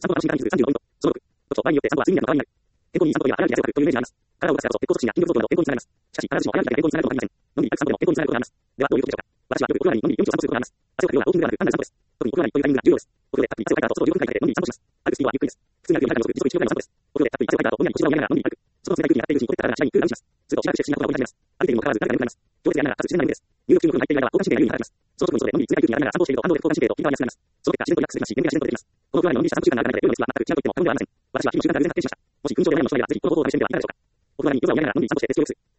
散歩が進化にする35ポイント。その6。場合によって散歩は睡眠薬の代わりになる。健康にいい散歩といえば早歩きや汗をかくというイメージがあります。体を動かすからこそ血行促進や筋力増強など健康につながります。しかし、必ずしも早歩きだけが健康につながることはありません。のんびりゆっくり散歩でも健康につながることがあります。では、どういうことでしょうか。私はよく屋外にのんびり40分散歩することがあります。汗をかくようなウォーキングではなく単なる散歩です。特に屋外というタイミングが重要です。お風呂でたっぷり汗をかいた後、外を10分くらいかけてのんびり散歩します。歩くスピードはゆっくりです。普通に歩くより速く時速1キロぐらいの散歩です。お風呂でたっぷり汗をかいた後、ぼんやり腰を上げながらのんびり歩く。外の冷たい空気に当たっているうちにコテッタ体が次第にゆっくりラウンジします。するとしばらくして不思議なことが起こり始めます。歩いているにもかかわらずなぜか眠くなります。行列でやりながらかつ自然な眠りです。入浴中の風呂に入っている間は交感神経が優位に働きます。その時もそれでのんびり冷たい空気に当たりながら散歩していると反動で交感神経と筋肉が安くなります。その結果自然とリラックスするし眠気が自然と出てきます。このくらいののんびりした散歩時間があるだけで夜の質は全く違うと言っても過言ではありません。私は日々習慣が偶然発展しました。もし群青でないの人がいたらぜひこの方法を試してみてはいかがでしょうか。お風呂に夜をやりながらのんびり散歩してデスクを良くする。